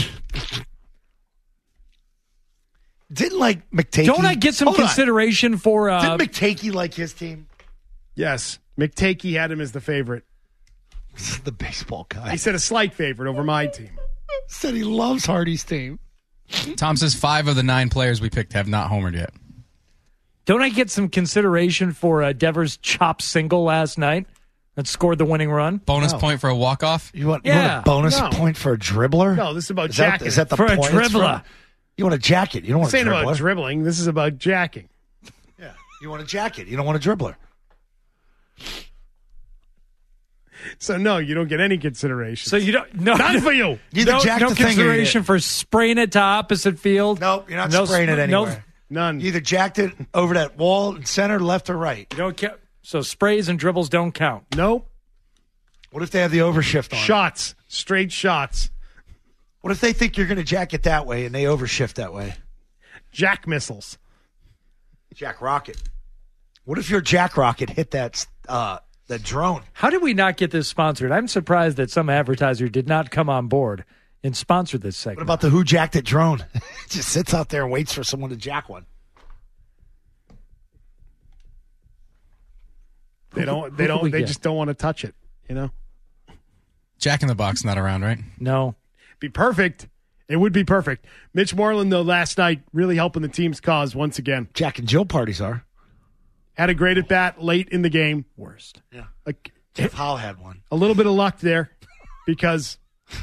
[SPEAKER 4] Didn't like McTakey.
[SPEAKER 8] Don't I get some consideration for?
[SPEAKER 4] Didn't McTakey like his team?
[SPEAKER 6] Yes, McTakey had him as the favorite.
[SPEAKER 4] The baseball guy.
[SPEAKER 6] He said a slight favorite over my team.
[SPEAKER 4] Said he loves Hardy's team.
[SPEAKER 7] Tom says 5 of the 9 players we picked have not homered yet.
[SPEAKER 8] Don't I get some consideration for Devers' chop single last night that scored the winning run?
[SPEAKER 7] Bonus point for a walk-off?
[SPEAKER 4] You want a bonus point for a dribbler?
[SPEAKER 6] No, this is about jacking.
[SPEAKER 4] Is that the
[SPEAKER 8] for
[SPEAKER 4] point?
[SPEAKER 8] a dribbler?
[SPEAKER 4] You want a jacket. You don't want
[SPEAKER 6] this
[SPEAKER 4] a dribbler.
[SPEAKER 6] ain't about dribbling. This is about jacking.
[SPEAKER 4] Yeah. You want a jacket. You don't want a dribbler.
[SPEAKER 8] So
[SPEAKER 6] no, you don't get any consideration.
[SPEAKER 8] So you don't. No,
[SPEAKER 6] none for you.
[SPEAKER 4] No
[SPEAKER 8] consideration for spraying it to opposite field.
[SPEAKER 4] Nope, you're not spraying it anywhere.
[SPEAKER 6] None.
[SPEAKER 4] You either jacked it over that wall in center, left, or right.
[SPEAKER 8] You don't count. So sprays and dribbles don't count.
[SPEAKER 6] Nope.
[SPEAKER 4] What if they have the overshift on?
[SPEAKER 6] Shots, straight shots.
[SPEAKER 4] What if they think you're going to jack it that way and they overshift that way?
[SPEAKER 6] Jack missiles.
[SPEAKER 4] Jack rocket. What if your jack rocket hit that drone?
[SPEAKER 8] How did we not get this sponsored? I'm surprised that some advertiser did not come on board and sponsor this segment.
[SPEAKER 4] What about the Who Jacked It drone? It just sits out there and waits for someone to jack one.
[SPEAKER 6] They just don't want to touch it, you know?
[SPEAKER 7] Jack in the Box not around, right?
[SPEAKER 8] No.
[SPEAKER 6] Be perfect. It would be perfect. Mitch Moreland, though, last night really helping the team's cause once again.
[SPEAKER 4] Jack and Jill parties are.
[SPEAKER 6] Had a great at bat late in the game.
[SPEAKER 8] Worst.
[SPEAKER 4] Yeah. Jeff Howell had one.
[SPEAKER 6] A little bit of luck there because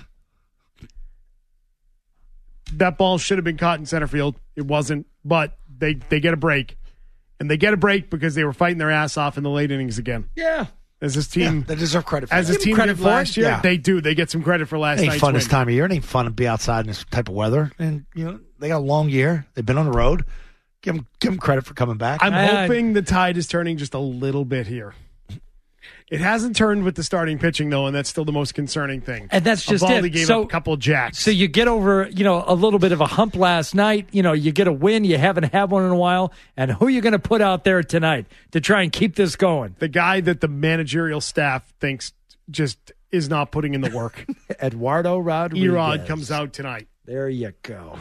[SPEAKER 6] that ball should have been caught in center field. It wasn't, but they get a break. And they get a break because they were fighting their ass off in the late innings again.
[SPEAKER 8] Yeah.
[SPEAKER 6] As this team,
[SPEAKER 4] they deserve credit for
[SPEAKER 6] as
[SPEAKER 4] that.
[SPEAKER 6] this team did last year, they do. They get some credit for last
[SPEAKER 4] It
[SPEAKER 6] night's
[SPEAKER 4] ain't fun
[SPEAKER 6] win.
[SPEAKER 4] this time of year. It ain't fun to be outside in this type of weather. And, they got a long year. They've been on the road. Give them credit for coming back.
[SPEAKER 6] I'm hoping the tide is turning just a little bit here. It hasn't turned with the starting pitching, though, and that's still the most concerning thing.
[SPEAKER 8] And that's just it.
[SPEAKER 6] They gave up a couple of jacks.
[SPEAKER 8] So you get over, a little bit of a hump last night. You get a win. You haven't had one in a while. And who are you going to put out there tonight to try and keep this going?
[SPEAKER 6] The guy that the managerial staff thinks just is not putting in the work.
[SPEAKER 8] Eduardo Rodriguez.
[SPEAKER 6] Erod comes out tonight.
[SPEAKER 8] There you go.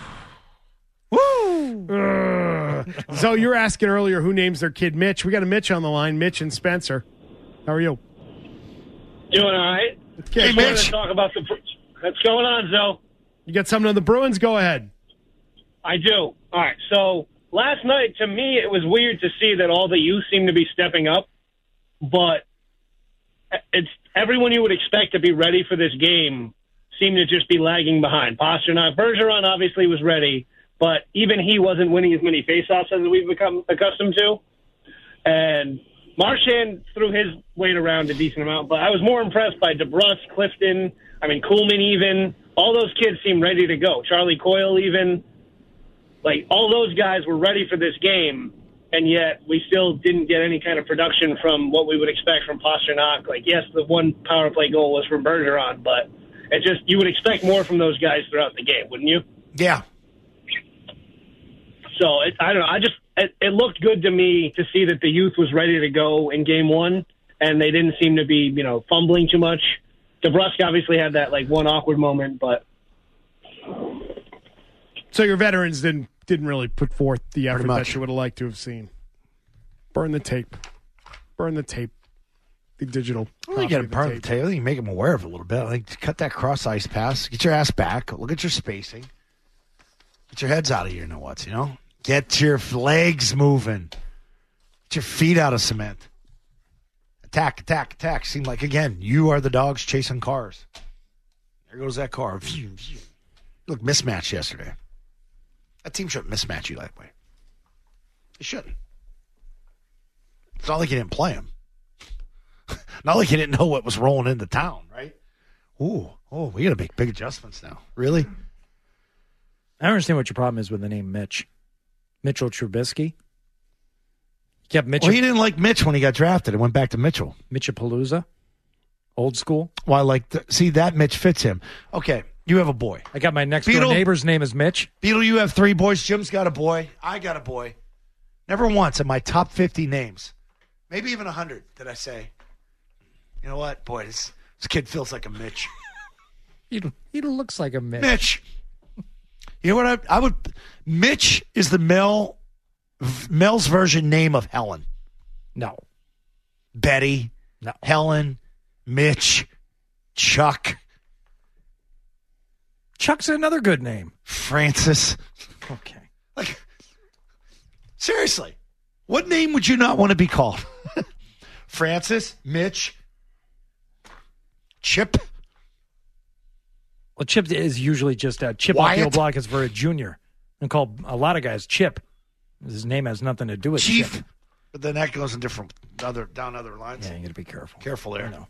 [SPEAKER 6] Woo! So you're asking earlier who names their kid Mitch. We got a Mitch on the line, Mitch and Spencer. How are you?
[SPEAKER 18] Doing all right.
[SPEAKER 6] Okay, Mitch.
[SPEAKER 18] To talk about what's going on, Zoe?
[SPEAKER 6] You got something on the Bruins? Go ahead.
[SPEAKER 18] I do. All right. So last night, to me, it was weird to see that all the youth seem to be stepping up, but it's everyone you would expect to be ready for this game seemed to just be lagging behind. Pasternak, Bergeron obviously was ready, but even he wasn't winning as many faceoffs as we've become accustomed to. And Marchand threw his weight around a decent amount, but I was more impressed by DeBrusk, Clifton, Kuhlman even. All those kids seemed ready to go. Charlie Coyle even. All those guys were ready for this game, and yet we still didn't get any kind of production from what we would expect from Pasternak. Yes, the one power play goal was from Bergeron, but you would expect more from those guys throughout the game, wouldn't you?
[SPEAKER 4] Yeah.
[SPEAKER 18] So, I don't know. It looked good to me to see that the youth was ready to go in game one, and they didn't seem to be, fumbling too much. DeBrusk obviously had that, one awkward moment, but...
[SPEAKER 6] So your veterans didn't really put forth the effort
[SPEAKER 4] much.
[SPEAKER 6] that you would have liked to have seen. Burn the tape. The digital.
[SPEAKER 4] You got to burn the tape. You make them aware of it a little bit. Cut that cross ice pass. Get your ass back. Look at your spacing. Get your heads out of your know-what's, Get your legs moving. Get your feet out of cement. Attack. Seemed like, again, you are the dogs chasing cars. There goes that car. You look mismatched yesterday. That team shouldn't mismatch you that way. They shouldn't. It's not like you didn't play them. Not like you didn't know what was rolling into town, right? We got to make big adjustments now. Really?
[SPEAKER 8] I don't understand what your problem is with the name Mitch. Mitchell Trubisky. Kept Mitchell.
[SPEAKER 4] Well, he didn't like Mitch when he got drafted and went back to Mitchell.
[SPEAKER 8] Mitchapalooza. Old school.
[SPEAKER 4] Well, see, that Mitch fits him. Okay, You have a boy.
[SPEAKER 8] I got my next door neighbor's name is Mitch.
[SPEAKER 4] Beetle, you have 3 boys. Jim's got a boy. I got a boy. Never once in my top 50 names, maybe even 100, did I say, you know what? Boy, this kid feels like a Mitch.
[SPEAKER 8] He looks like a Mitch.
[SPEAKER 4] Mitch. You know what? I would. Mitch is the Mel's version name of Helen.
[SPEAKER 8] No.
[SPEAKER 4] Betty.
[SPEAKER 8] No.
[SPEAKER 4] Helen. Mitch. Chuck.
[SPEAKER 8] Chuck's another good name.
[SPEAKER 4] Francis.
[SPEAKER 8] Okay.
[SPEAKER 4] Like, seriously, what name would you not want to be called? Francis. Mitch. Chip.
[SPEAKER 8] Well, Chip is usually just a Chip on the block is for a junior. And called a lot of guys Chip. His name has nothing to do with
[SPEAKER 4] Chief.
[SPEAKER 8] Chip.
[SPEAKER 4] But then that goes in down other lines.
[SPEAKER 8] Yeah, you got to be careful.
[SPEAKER 4] Careful there.
[SPEAKER 8] I know.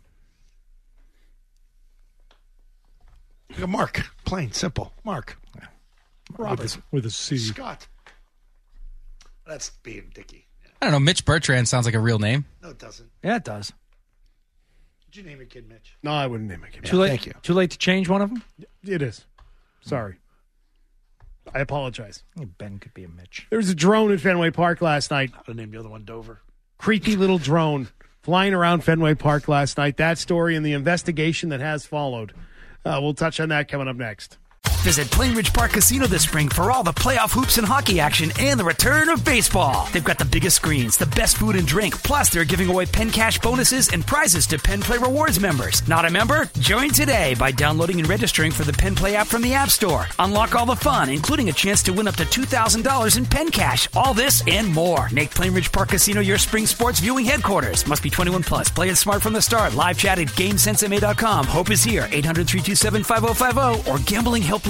[SPEAKER 4] Look at Mark. Plain, simple. Mark. Yeah. Robert.
[SPEAKER 6] With a C.
[SPEAKER 4] Scott. That's being dicky. Yeah.
[SPEAKER 7] I don't know. Mitch Bertrand sounds like a real name.
[SPEAKER 4] No, it doesn't.
[SPEAKER 8] Yeah, it does.
[SPEAKER 4] Did you name your kid Mitch?
[SPEAKER 6] No, I wouldn't name my kid.
[SPEAKER 8] Too late.
[SPEAKER 4] Thank you.
[SPEAKER 8] Too late to change one of them?
[SPEAKER 6] It is. Sorry. I apologize.
[SPEAKER 8] Ben could be a Mitch.
[SPEAKER 6] There was a drone at Fenway Park last night.
[SPEAKER 4] I would name the other one Dover.
[SPEAKER 6] Creepy little drone flying around Fenway Park last night. That story and the investigation that has followed. We'll touch on that coming up next.
[SPEAKER 1] Visit Plainridge Park Casino this spring for all the playoff hoops and hockey action and the return of baseball. They've got the biggest screens, the best food and drink, plus they're giving away Penn Cash bonuses and prizes to Penn Play Rewards members. Not a member? Join today by downloading and registering for the Penn Play app from the App Store. Unlock all the fun, including a chance to win up to $2,000 in Penn Cash. All this and more. Make Plainridge Park Casino your spring sports viewing headquarters. Must be 21 plus. Play it smart from the start. Live chat at GameSenseMA.com. Hope is here. 800-327-5050 or gamblinghelplinema.org.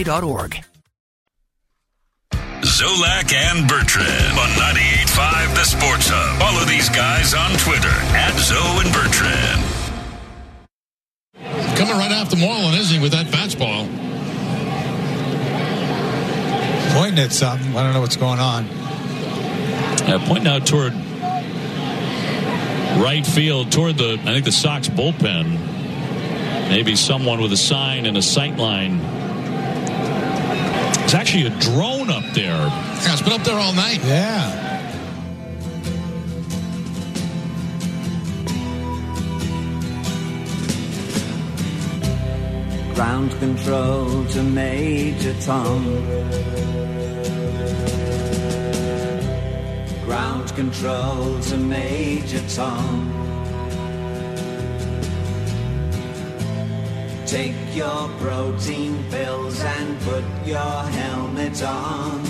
[SPEAKER 3] Zolak and Bertrand on 98.5 The Sports Hub. Follow these guys on Twitter @Zo and Bertrand.
[SPEAKER 19] Coming right off the Moreland, isn't he, with that fastball?
[SPEAKER 20] Pointing at something. I don't know what's going on.
[SPEAKER 17] Pointing out toward right field, toward the Sox bullpen. Maybe someone with a sign and a sight line. It's actually a drone up there.
[SPEAKER 19] Yeah, it's been up there all night.
[SPEAKER 20] Yeah.
[SPEAKER 21] Ground control to Major Tom. Ground control to Major Tom. Take your protein pills and put your helmet on.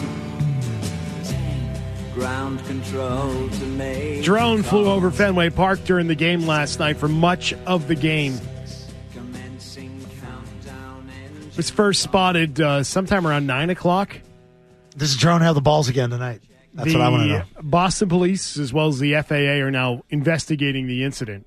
[SPEAKER 21] Ground control to Major
[SPEAKER 6] Drone flew over Fenway Park during the game last night for much of the game. It was first spotted sometime around 9 o'clock.
[SPEAKER 4] Does the drone have the balls again tonight? That's what I want to know.
[SPEAKER 6] Boston Police, as well as the FAA, are now investigating the incident.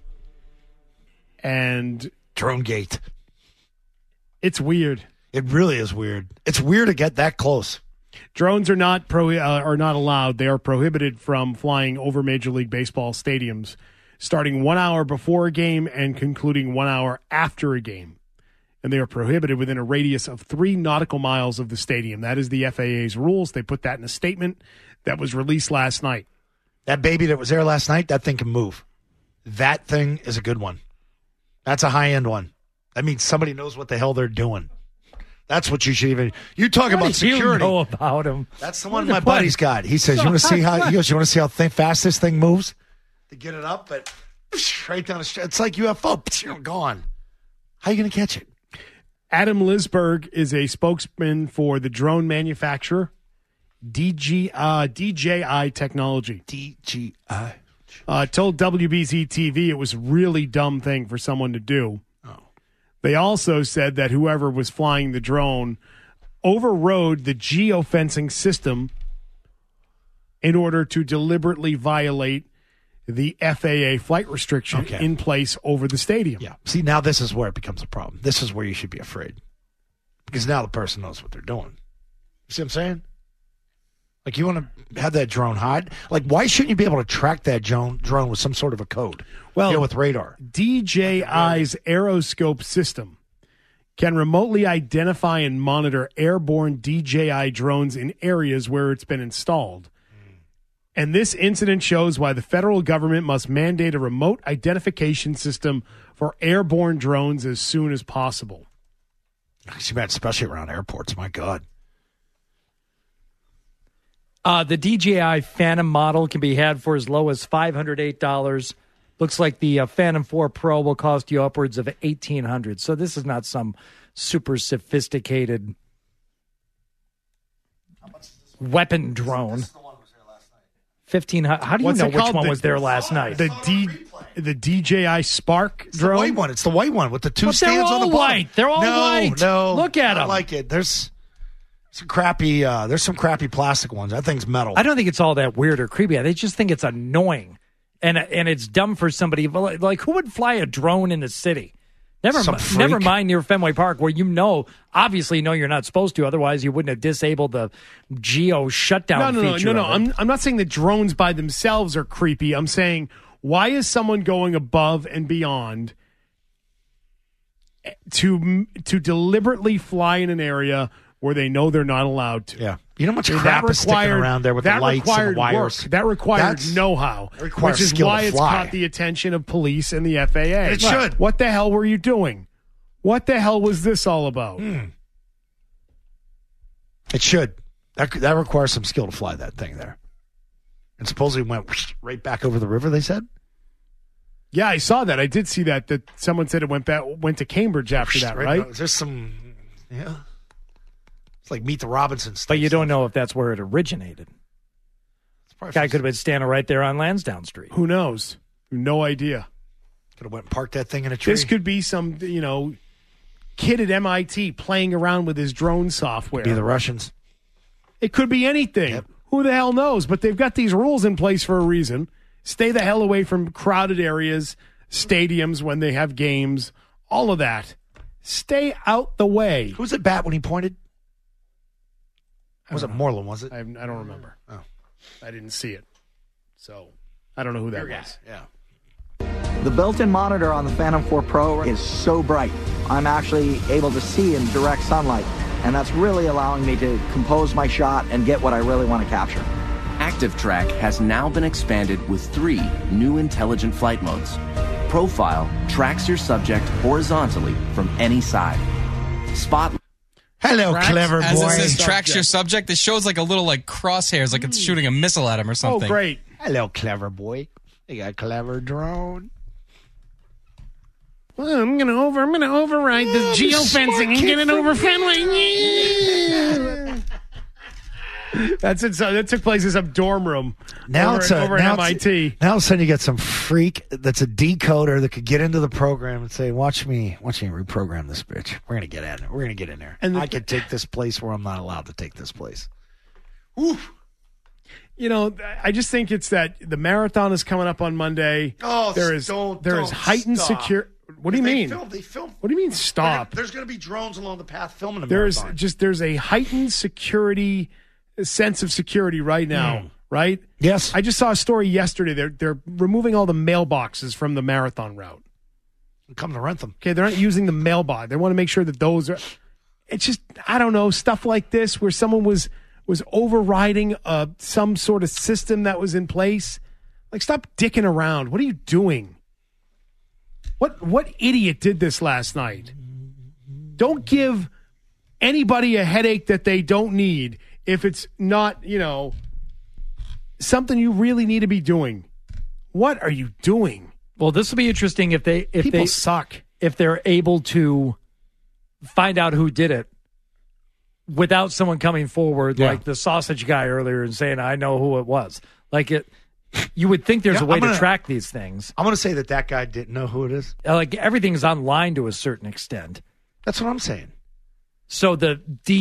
[SPEAKER 6] And
[SPEAKER 4] Drone gate.
[SPEAKER 6] It's weird.
[SPEAKER 4] It really is weird. It's weird to get that close.
[SPEAKER 6] Drones are not allowed. They are prohibited from flying over Major League Baseball stadiums, starting 1 hour before a game and concluding 1 hour after a game. And they are prohibited within a radius of 3 nautical miles of the stadium. That is the FAA's rules. They put that in a statement that was released last night.
[SPEAKER 4] That baby that was there last night, that thing can move. That thing is a good one. That's a high-end one. That means somebody knows what the hell they're doing. That's what you should even. You talk about security.
[SPEAKER 8] You know about him.
[SPEAKER 4] That's the one my buddy's got. He says, "You want to see how?" He goes, "You want to see how fast this thing moves?" To get it up, but straight down the street. It's like UFO. Gone. How are you going to catch it?
[SPEAKER 6] Adam Lisberg is a spokesman for the drone manufacturer DJI Technology.
[SPEAKER 4] DJI.
[SPEAKER 6] Told WBZ TV it was a really dumb thing for someone to do. They also said that whoever was flying the drone overrode the geofencing system in order to deliberately violate the FAA flight restriction in place over the stadium.
[SPEAKER 4] Yeah. See, now this is where it becomes a problem. This is where you should be afraid. Because now the person knows what they're doing. You see what I'm saying? Like, you want to have that drone hide? Like, why shouldn't you be able to track that drone with some sort of a code?
[SPEAKER 6] Well,
[SPEAKER 4] with radar.
[SPEAKER 6] DJI's Aeroscope system can remotely identify and monitor airborne DJI drones in areas where it's been installed. And this incident shows why the federal government must mandate a remote identification system for airborne drones as soon as possible.
[SPEAKER 4] Especially around airports, my God.
[SPEAKER 8] The DJI Phantom model can be had for as low as $508. Looks like the Phantom 4 Pro will cost you upwards of $1,800. So this is not some super sophisticated weapon drone. 1,500. How do you know which one was there last night?
[SPEAKER 6] The DJI Spark
[SPEAKER 4] It's
[SPEAKER 6] drone.
[SPEAKER 4] the white one. It's the white one with the two
[SPEAKER 8] But they're
[SPEAKER 4] stands on the
[SPEAKER 8] all
[SPEAKER 4] bottom.
[SPEAKER 8] white. They're all white.
[SPEAKER 4] No,
[SPEAKER 8] Look at
[SPEAKER 4] I
[SPEAKER 8] them.
[SPEAKER 4] like it. There's some crappy. There's some crappy plastic ones. That thing's metal.
[SPEAKER 8] I don't think it's all that weird or creepy. I just think it's annoying, and it's dumb for somebody. Like, who would fly a drone in the city? Never mind near Fenway Park, where obviously you're not supposed to. Otherwise, you wouldn't have disabled the geo shutdown feature.
[SPEAKER 6] No. I'm not saying that drones by themselves are creepy. I'm saying, why is someone going above and beyond to deliberately fly in an area where they know they're not allowed to?
[SPEAKER 4] Yeah. You know how much crap is sticking around there with the lights and the wires?
[SPEAKER 6] That required know-how, which is why it's caught the attention of police and the FAA.
[SPEAKER 4] It should.
[SPEAKER 6] What the hell were you doing? What the hell was this all about?
[SPEAKER 4] It should. That requires some skill to fly that thing there. And supposedly went right back over the river, they said?
[SPEAKER 6] Yeah, I saw that. I did see that someone said it went to Cambridge after that, right?
[SPEAKER 4] There's some, yeah. It's like Meet the Robinsons.
[SPEAKER 8] But you don't know if that's where it originated. Guy could have been standing right there on Lansdowne Street.
[SPEAKER 6] Who knows? No idea.
[SPEAKER 4] Could have went and parked that thing in a tree.
[SPEAKER 6] This could be some, kid at MIT playing around with his drone software.
[SPEAKER 4] Could be the Russians.
[SPEAKER 6] It could be anything. Yep. Who the hell knows? But they've got these rules in place for a reason. Stay the hell away from crowded areas, stadiums when they have games, all of that. Stay out the way.
[SPEAKER 4] Who's at bat when he pointed? Was it Moreland, was it?
[SPEAKER 6] I don't remember.
[SPEAKER 4] Oh.
[SPEAKER 6] I didn't see it. So, I don't know who that was.
[SPEAKER 4] Yeah.
[SPEAKER 5] The built-in monitor on the Phantom 4 Pro is so bright. I'm actually able to see in direct sunlight, and that's really allowing me to compose my shot and get what I really want to capture.
[SPEAKER 22] ActiveTrack has now been expanded with 3 new intelligent flight modes. Profile tracks your subject horizontally from any side. Spotlight.
[SPEAKER 4] Hello, clever boy.
[SPEAKER 7] As it says, tracks your subject, it shows like a little crosshairs, like it's shooting a missile at him or something.
[SPEAKER 6] Oh, great.
[SPEAKER 4] Hello, clever boy. You got a clever drone.
[SPEAKER 6] Well, I'm gonna override the geofencing and get it over Fenway. That's it. So that took place in some dorm room over at MIT.
[SPEAKER 4] Now all of a sudden you got some freak that's a decoder that could get into the program and say, watch me reprogram this bitch. We're going to get in. We're going to get in there. And I could take this place where I'm not allowed to take this place. Oof.
[SPEAKER 6] I just think it's that the marathon is coming up on Monday.
[SPEAKER 4] Oh,
[SPEAKER 6] there is heightened security. What do you mean?
[SPEAKER 4] They film.
[SPEAKER 6] What do you mean stop?
[SPEAKER 4] There's going to be drones along the path filming the
[SPEAKER 6] there's
[SPEAKER 4] marathon.
[SPEAKER 6] There's a heightened sense of security right now, right?
[SPEAKER 4] Yes.
[SPEAKER 6] I just saw a story yesterday. They're removing all the mailboxes from the marathon route.
[SPEAKER 4] Come to rent them.
[SPEAKER 6] Okay, they're not using the mailbox. They want to make sure that those are. It's just, I don't know, stuff like this where someone was overriding some sort of system that was in place. Like, stop dicking around. What are you doing? What idiot did this last night? Don't give anybody a headache that they don't need if it's not, something you really need to be doing. What are you doing?
[SPEAKER 8] Well, this will be interesting if
[SPEAKER 6] People suck.
[SPEAKER 8] If they're able to find out who did it without someone coming forward, like the sausage guy earlier and saying, I know who it was. You would think there's a way to track these things.
[SPEAKER 4] I'm going to say that guy didn't know who it is.
[SPEAKER 8] Everything's online to a certain extent.
[SPEAKER 4] That's what I'm saying.
[SPEAKER 8] So the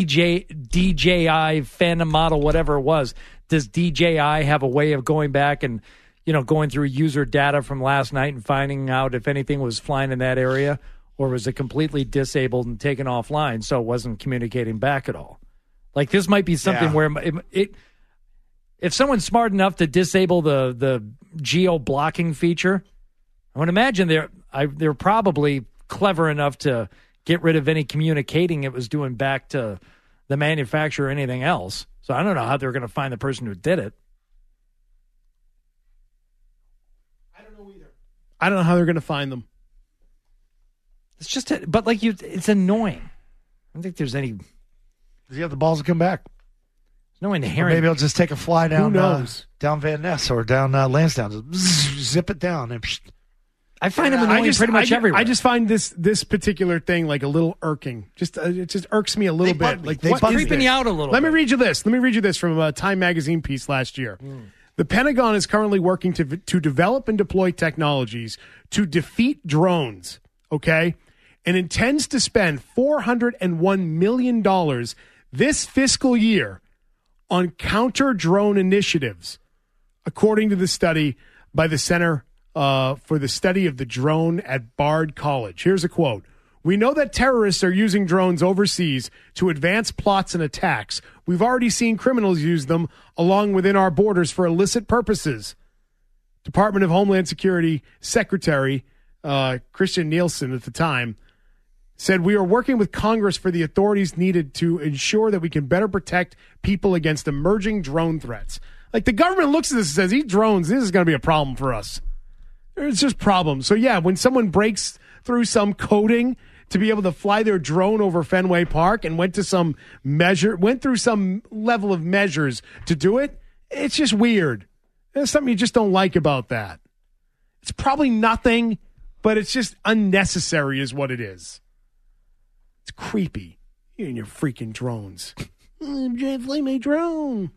[SPEAKER 8] DJI Phantom model, whatever it was, does DJI have a way of going back and, going through user data from last night and finding out if anything was flying in that area, or was it completely disabled and taken offline so it wasn't communicating back at all? This might be something where if someone's smart enough to disable the geo blocking feature, I would imagine they're probably clever enough to get rid of any communicating it was doing back to the manufacturer or anything else. So I don't know how they're going to find the person who did it.
[SPEAKER 6] I don't know how they're going to find them.
[SPEAKER 8] It's just, but like it's annoying. I don't think there's any.
[SPEAKER 4] Does he have the balls to come back?
[SPEAKER 8] There's no
[SPEAKER 4] Or
[SPEAKER 8] inherent.
[SPEAKER 4] maybe he'll just take a fly down.
[SPEAKER 6] Who knows?
[SPEAKER 4] Down Van Ness or down Lansdowne. Just zip it down. And
[SPEAKER 8] I find him annoying pretty much everywhere.
[SPEAKER 6] I just find this particular thing like a little irking. It just irks me a little bit. Like
[SPEAKER 8] It's creeping you out a little
[SPEAKER 6] Let
[SPEAKER 8] bit.
[SPEAKER 6] me read you this from a Time magazine piece last year. The Pentagon is currently working to develop and deploy technologies to defeat drones, okay? And intends to spend $401 million this fiscal year on counter-drone initiatives, according to the study by the Center for the Study of the Drone at Bard College. Here's a quote. We know that terrorists are using drones overseas to advance plots and attacks. We've already seen criminals use them along within our borders for illicit purposes. Department of Homeland Security Secretary Christian Nielsen at the time said, we are working with Congress for the authorities needed to ensure that we can better protect people against emerging drone threats. Like the government looks at this and says, these drones, this is going to be a problem for us. It's just problems. So yeah, when someone breaks through some coding to be able to fly their drone over Fenway Park and went through some level of measures to do it, it's just weird. There's something you just don't like about that. It's probably nothing, but it's just unnecessary is what it is. It's creepy. You and your freaking drones. I'm trying to fly my drone.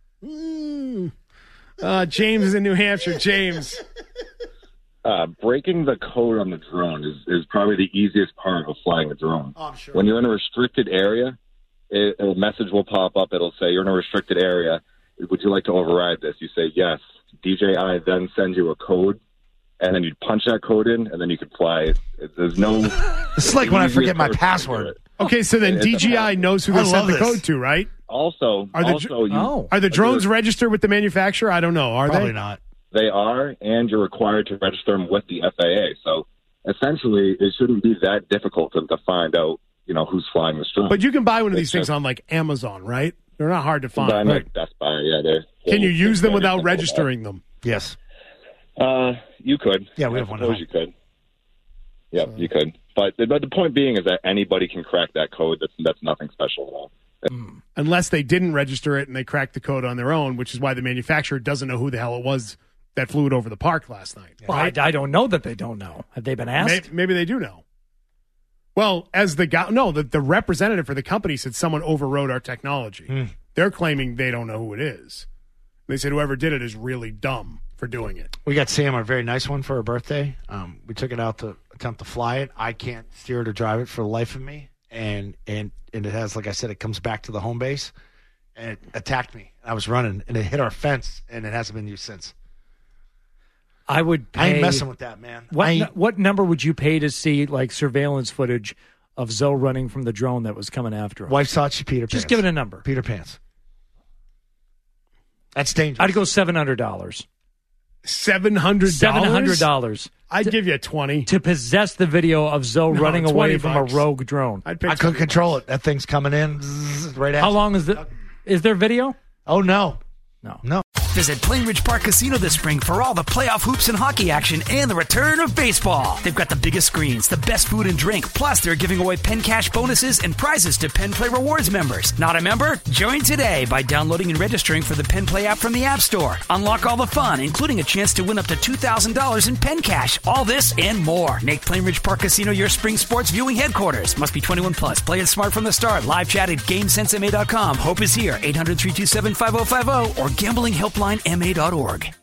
[SPEAKER 6] James is in New Hampshire. James.
[SPEAKER 11] Breaking the code on the drone is probably the easiest part of flying a drone.
[SPEAKER 4] Oh, I'm sure.
[SPEAKER 11] When you're in a restricted area, a message will pop up. It'll say, you're in a restricted area. Would you like to override this? You say yes. DJI then sends you a code, and then you punch that code in, and then you can fly. There's no...
[SPEAKER 4] It's like when I forget my password.
[SPEAKER 6] Okay, so then DJI knows who they sent the code to, right?
[SPEAKER 11] Also,
[SPEAKER 6] Are the drones registered with the manufacturer? I don't know. Are they?
[SPEAKER 4] Probably not.
[SPEAKER 11] They are, and you're required to register them with the FAA. So essentially, it shouldn't be that difficult to find out, who's flying this drone.
[SPEAKER 6] But you can buy one of these things on like Amazon, right? They're not hard to find.
[SPEAKER 11] Buy them at Best Buy, yeah.
[SPEAKER 6] Can you use them without registering them?
[SPEAKER 4] Yes.
[SPEAKER 11] You could.
[SPEAKER 4] Yeah, we have one at home.
[SPEAKER 11] You could. Yeah, you could. But the point being is that anybody can crack that code. That's nothing special at all.
[SPEAKER 6] Unless they didn't register it and they cracked the code on their own, which is why the manufacturer doesn't know who the hell it was that flew it over the park last night.
[SPEAKER 8] Well,
[SPEAKER 6] right?
[SPEAKER 8] I don't know that they don't know. Have they been asked?
[SPEAKER 6] Maybe they do know. Well, as the guy, no, the representative for the company said someone overrode our technology. They're claiming they don't know who it is. They said whoever did it is really dumb for doing it.
[SPEAKER 4] We got Sam a very nice one for her birthday. We took it out to attempt to fly it. I can't steer it or drive it for the life of me. And it has, like I said, it comes back to the home base. And it attacked me. I was running, and it hit our fence, and it hasn't been used since.
[SPEAKER 8] I would pay.
[SPEAKER 4] I ain't messing with that, man.
[SPEAKER 8] What number would you pay to see like surveillance footage of Zoe running from the drone that was coming after him?
[SPEAKER 4] Wife thought she Peter Pants.
[SPEAKER 8] Just give it a number.
[SPEAKER 4] Peter Pants. That's dangerous.
[SPEAKER 8] I'd go $700.
[SPEAKER 6] $700?
[SPEAKER 8] $700.
[SPEAKER 6] I'd give you 20
[SPEAKER 8] to possess the video of Zoe running away from a rogue drone.
[SPEAKER 4] I couldn't control it. That thing's coming in right at
[SPEAKER 8] How
[SPEAKER 4] you.
[SPEAKER 8] long is is there video?
[SPEAKER 4] Oh, no.
[SPEAKER 8] No.
[SPEAKER 1] Visit Plainridge Park Casino this spring for all the playoff hoops and hockey action and the return of baseball. They've got the biggest screens, the best food and drink, plus they're giving away Penn Cash bonuses and prizes to Penn Play Rewards members. Not a member? Join today by downloading and registering for the Penn Play app from the App Store. Unlock all the fun, including a chance to win up to $2,000 in Penn Cash. All this and more. Make Plainridge Park Casino your spring sports viewing headquarters. Must be 21 plus. Play it smart from the start. Live chat at GameSenseMA.com. Hope is here. 800-327-5050 or gamblinghelplinema.org.